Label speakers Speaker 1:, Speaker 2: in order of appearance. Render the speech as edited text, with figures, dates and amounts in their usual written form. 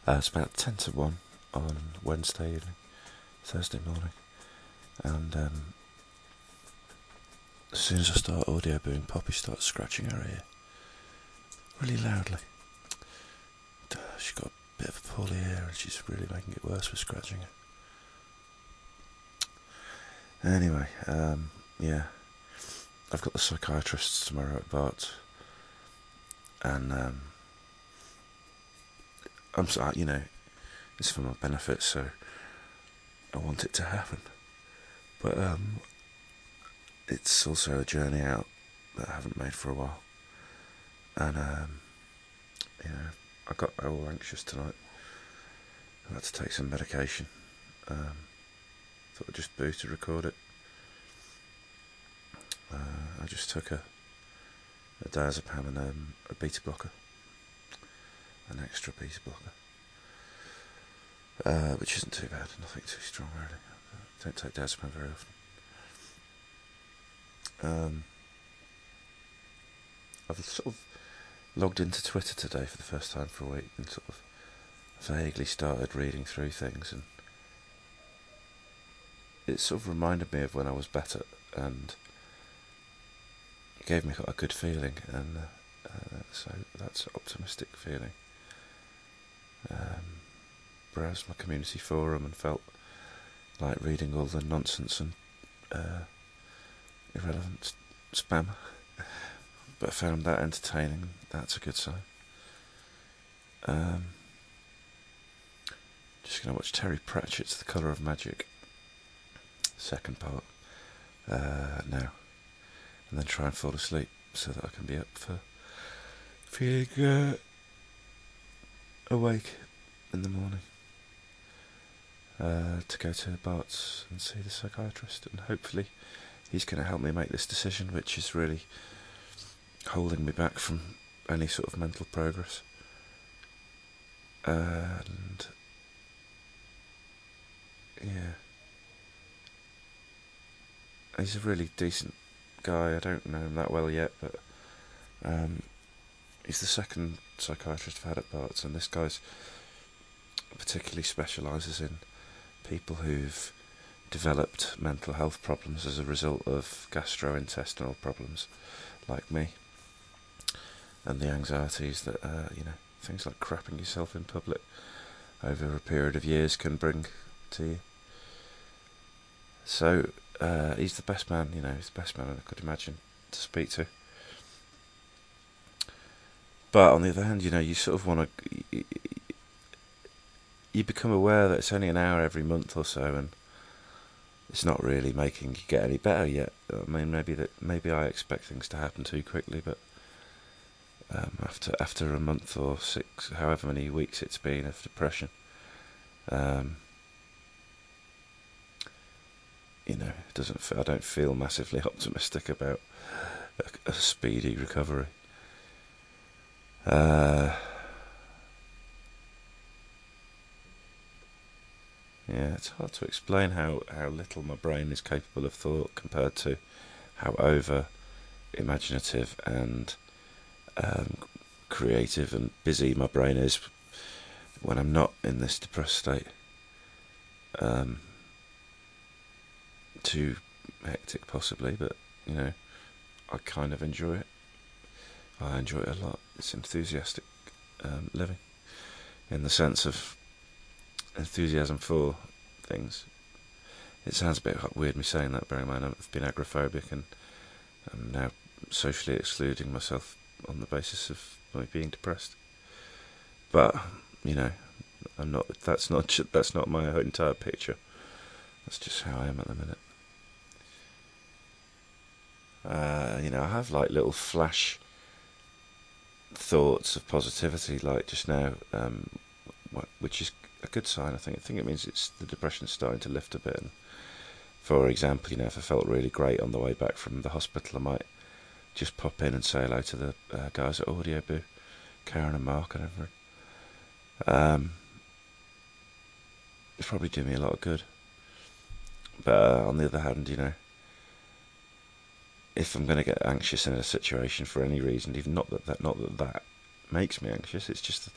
Speaker 1: It's about 10 to 1 on Wednesday evening, Thursday morning, and as soon as I start audio booing, Poppy starts scratching her ear really loudly. She's got a bit of a poorly ear and she's really making it worse with scratching it. Anyway, yeah, I've got the psychiatrists tomorrow at Bart's, and I'm sorry, it's for my benefit, so I want it to happen. But it's also a journey out that I haven't made for a while, and I got all anxious tonight. I had to take some medication. Thought I'd just boo to record it. I just took a diazepam and a beta blocker, an extra beta blocker, which isn't too bad, nothing too strong really. I don't take diazepam very often. I've sort of logged into Twitter today for the first time for a week and sort of vaguely started reading through things, and it sort of reminded me of when I was better, and it gave me a good feeling, and so that's an optimistic feeling. Browsed my community forum and felt like reading all the nonsense and irrelevant spam, but I found that entertaining. That's a good sign. Just going to watch Terry Pratchett's The Colour of Magic, second part, now, and then try and fall asleep so that I can be up for feeling awake in the morning, to go to Bart's and see the psychiatrist, and hopefully he's going to help me make this decision, which is really holding me back from any sort of mental progress. And yeah, he's a really decent guy. I don't know him that well yet, but he's the second psychiatrist I've had at Bart's, and this guy's particularly specialises in people who've developed mental health problems as a result of gastrointestinal problems, like me, and the anxieties that things like crapping yourself in public over a period of years can bring to you. So he's the best man, he's the best man I could imagine to speak to. But on the other hand, you sort of want to, you become aware that it's only an hour every month or so, and it's not really making you get any better yet. I mean, maybe I expect things to happen too quickly, but after a month or 6, however many weeks it's been of depression, it doesn't. I don't feel massively optimistic about a speedy recovery. Yeah, it's hard to explain how little my brain is capable of thought compared to how over imaginative and creative and busy my brain is when I'm not in this depressed state. Too hectic possibly, but I kind of enjoy it. I enjoy it a lot. It's enthusiastic living, in the sense of enthusiasm for things. It sounds a bit weird me saying that, bearing in mind I've been agoraphobic and I'm now socially excluding myself on the basis of my being depressed. But I'm not. That's not my entire picture. That's just how I am at the minute. I have like little flash thoughts of positivity, like just now, which is a good sign. I think it means the depression's starting to lift a bit. And for example, if I felt really great on the way back from the hospital, I might just pop in and say hello to the guys at Audio Boo, Karen and Mark and everyone. It'd probably do me a lot of good. But on the other hand, if I'm going to get anxious in a situation for any reason, even not that makes me anxious, it's just that